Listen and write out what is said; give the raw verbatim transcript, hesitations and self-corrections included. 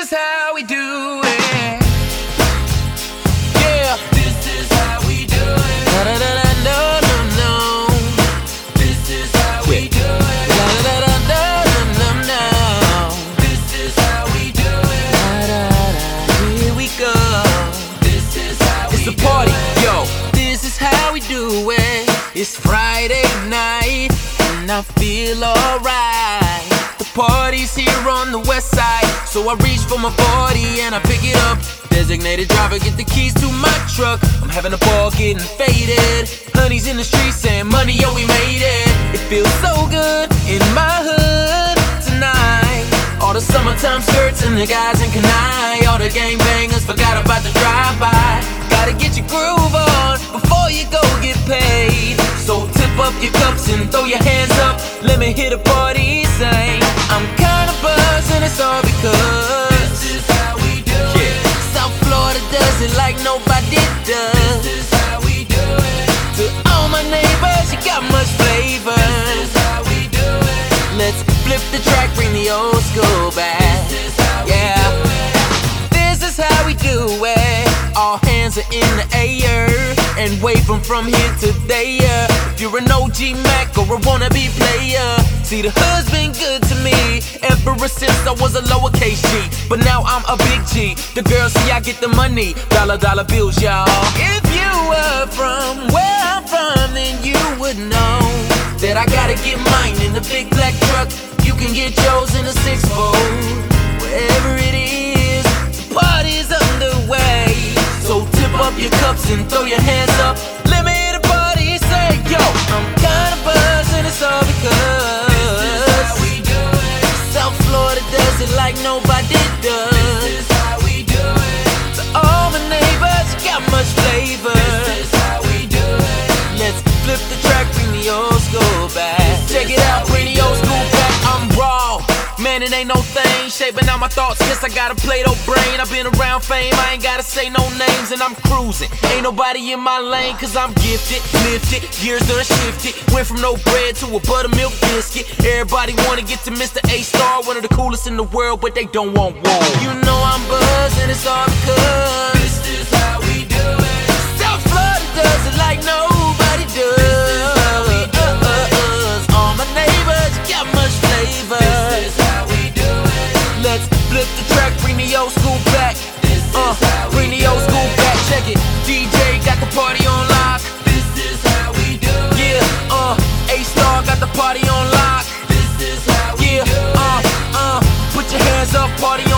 is how we do it. Yeah, this is how we do it. Da da da da no no no. This is how we do it. Da da da da no no no. This is how we do it. Da da da. Here we go. This is how we do it. It's a party, yo. This is how we do it. It's Friday night and I feel alright. The party's here on the west side, so I reach for my forty and I pick it up. Designated driver, get the keys to my truck. I'm having a ball, getting faded. Honey's in the streets saying, money, yo, we made it. It feels so good in my hood tonight. All the summertime skirts and the guys in Kanai. All the gangbangers forgot about the drive-by. Gotta get your groove on before you go get paid. So tip up your cups and throw your hands up. Let me hear the party sing. I'm kinda buzzed and it's all because this is how we do yeah. it. South Florida does it like nobody does. This is how we do it. To all my neighbors, you got much flavor. This is how we do it. Let's flip the track, bring the old school back. This is how yeah. we do it. This is how we do it. All hands are in the air and wave them from here to there. If you're an O G Mac or a wannabe player, see the hood's been good to me ever since I was a lowercase G. But now I'm a big G. The girls see I get the money, dollar dollar bills, y'all. If you were from where I'm from, then you would know that I gotta get mine in the big black truck. You can get yours in a six fold. Wherever it is, the party's underway. So tip up your cups and throw your hands up. Let me hear the party say, yo, I'm kinda buzzed and it's all because this is how we do it. South Florida does it like nobody does. This is how we do it. To all my neighbors, you got much flavor. This is how we do it. Let's flip the track, bring the old school back. Check it out, bring the old school back. I'm raw. Man, it ain't no thing, shaping out my thoughts, guess I got a Play-Doh brain. I've been around fame, I ain't gotta say no names, and I'm cruising. Ain't nobody in my lane, cause I'm gifted, lifted, gears done shifted. Went from no bread to a buttermilk biscuit. Everybody wanna get to Mister A-Star, one of the coolest in the world, but they don't want war. You know I'm buzzed, and it's all because this is how we do it. South Florida does it like nobody does. All my neighbors, you got much flavor. Let's flip the track, bring the old school back. Uh, bring the old school back, check it. D J got the party on lock. This is how we do it. Yeah, uh, A-Star got the party on lock. This is how we do it. Yeah, uh, uh, put your hands up, party on